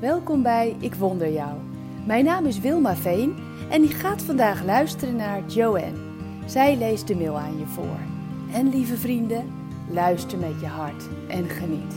welkom bij Ik Wonder Jou. Mijn naam is Wilma Veen en ik ga vandaag luisteren naar Joanne. Zij leest de mail aan je voor. En lieve vrienden, luister met je hart en geniet.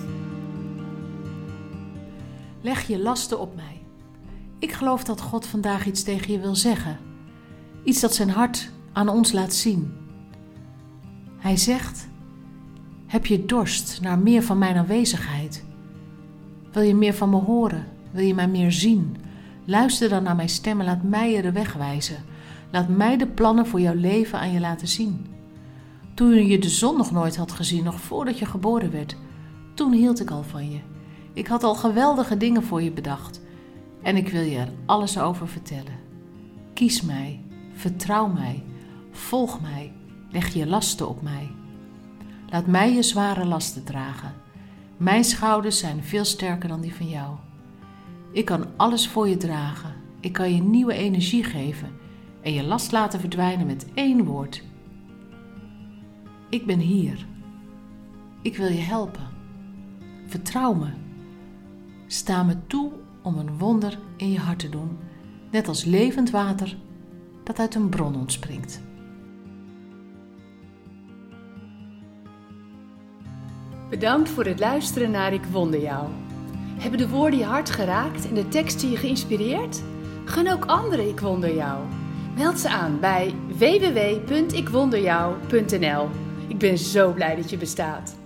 Leg je lasten op mij. Ik geloof dat God vandaag iets tegen je wil zeggen. Iets dat zijn hart aan ons laat zien. Hij zegt: heb je dorst naar meer van mijn aanwezigheid? Wil je meer van me horen? Wil je mij meer zien? Luister dan naar mijn stem en laat mij je de weg wijzen. Laat mij de plannen voor jouw leven aan je laten zien. Toen je de zon nog nooit had gezien, nog voordat je geboren werd, toen hield ik al van je. Ik had al geweldige dingen voor je bedacht. En ik wil je er alles over vertellen. Kies mij, vertrouw mij, volg mij, leg je lasten op mij. Laat mij je zware lasten dragen. Mijn schouders zijn veel sterker dan die van jou. Ik kan alles voor je dragen. Ik kan je nieuwe energie geven en je last laten verdwijnen met 1 woord. Ik ben hier. Ik wil je helpen. Vertrouw me. Sta me toe om een wonder in je hart te doen, net als levend water dat uit een bron ontspringt. Bedankt voor het luisteren naar Ik Wonder Jou. Hebben de woorden je hart geraakt en de teksten je geïnspireerd? Gun ook anderen Ik Wonder Jou. Meld ze aan bij www.ikwonderjou.nl. Ik ben zo blij dat je bestaat.